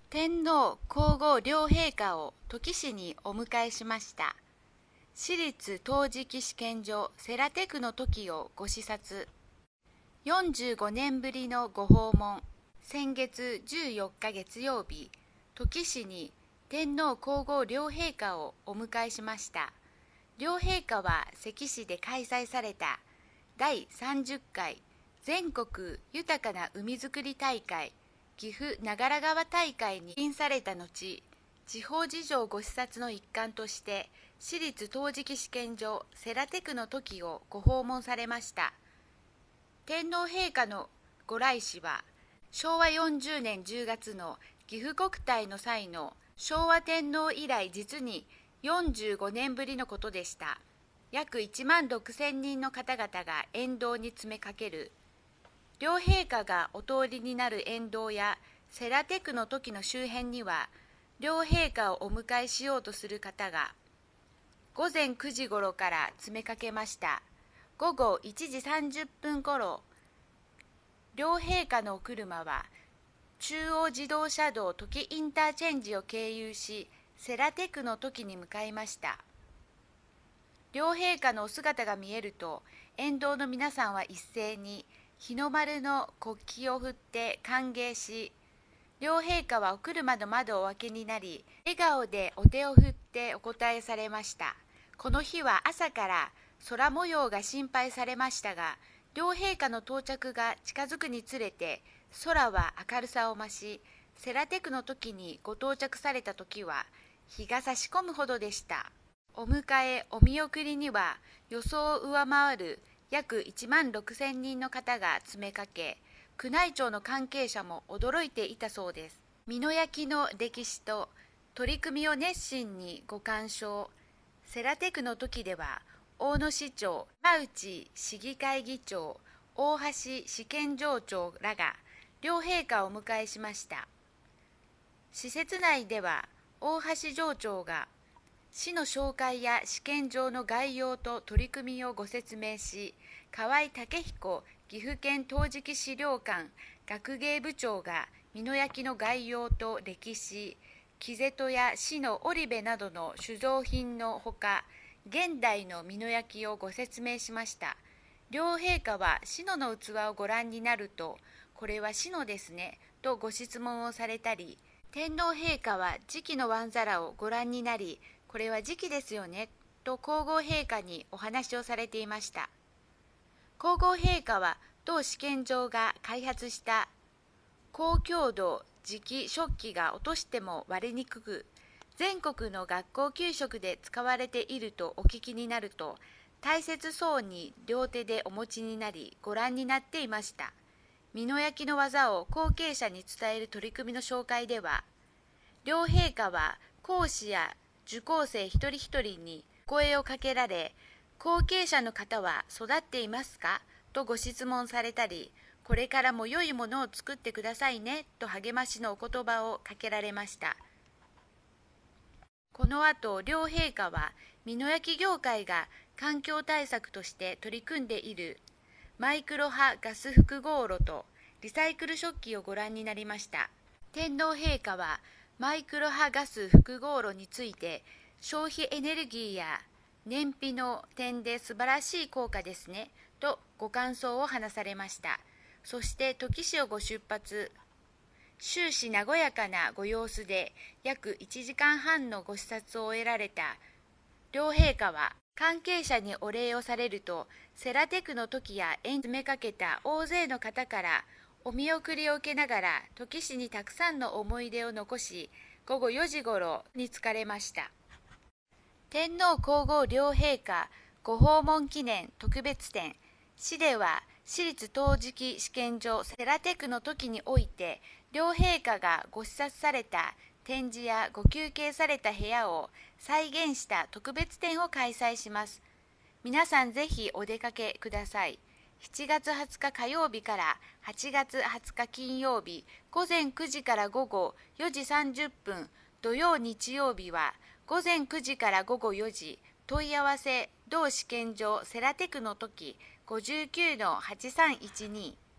天皇皇后両陛下を土岐市にお迎えしました。私立陶磁器試験所セラテクの時をご視察。45年ぶりのご訪問。先月14日月曜日、土岐市に天皇皇后両陛下をお迎えしました。両陛下は関市で開催された第30回全国豊かな海づくり大会岐阜長良川大会に引された後、地方事情ご視察の一環として私立陶磁器試験所セラテクの時をご訪問されました。天皇陛下のご来使は昭和40年10月の岐阜国体の際の昭和天皇以来実に45年ぶりのことでした。約1万6,000人の方々が沿道に詰めかける。両陛下がお通りになる沿道やセラテクの時の周辺には、両陛下をお迎えしようとする方が午前9時頃から詰めかけました。午後1時30分頃、両陛下のお車は中央自動車道土岐インターチェンジを経由し、セラテクの時に向かいました。両陛下のお姿が見えると、沿道の皆さんは一斉に日の丸の国旗を振って歓迎し、両陛下はお車の窓をお開けになり、笑顔でお手を振ってお答えされました。この日は朝から空模様が心配されましたが、両陛下の到着が近づくにつれて、空は明るさを増し、セラテクの時にご到着された時は、日が差し込むほどでした。お迎え、お見送りには、予想を上回る約1万6,000人の方が詰めかけ、宮内庁の関係者も驚いていたそうです。美濃焼の歴史と取り組みを熱心にご鑑賞。セラテクの時では、大野市長、山内市議会議長、大橋試験場長らが両陛下をお迎えしました。施設内では、大橋場長が市の紹介や試験場の概要と取り組みをご説明し、河合武彦岐阜県陶磁器資料館学芸部長が美濃焼の概要と歴史、木瀬戸や市の織部などの酒造品のほか、現代の美濃焼をご説明しました。両陛下は志野の器をご覧になると、これは志野ですね、とご質問をされたり、天皇陛下は磁器のワン皿をご覧になり、これは磁器ですよね、と皇后陛下にお話をされていました。皇后陛下は同試験場が開発した高強度磁器食器が落としても割れにくく、全国の学校給食で使われているとお聞きになると、大切そうに両手でお持ちになりご覧になっていました。美濃焼の技を後継者に伝える取り組みの紹介では、両陛下は講師や受講生一人一人に声をかけられ、後継者の方は育っていますかとご質問されたり、これからも良いものを作ってくださいねと励ましのお言葉をかけられました。この後、両陛下は美濃焼業界が環境対策として取り組んでいるマイクロ波ガス複合炉とリサイクル食器をご覧になりました。天皇陛下はマイクロ波ガス複合炉について、消費エネルギーや燃費の点で素晴らしい効果ですねとご感想を話されました。そして土岐市をご出発、終始和やかなご様子で約1時間半のご視察を終えられた両陛下は、関係者にお礼をされると、セラテクの時や縁詰めかけた大勢の方からお見送りを受けながら、土岐市にたくさんの思い出を残し、午後4時頃に着かれました。天皇皇后両陛下ご訪問記念特別展。市では私立陶磁器試験場セラテクの時において、両陛下がご視察された展示やご休憩された部屋を再現した特別展を開催します。皆さんぜひお出かけください。7月20日火曜日から8月20日金曜日、午前9時から午後4時30分、土曜日曜日は午前9時から午後4時、問い合わせ同試験場セラテクの時 59-8312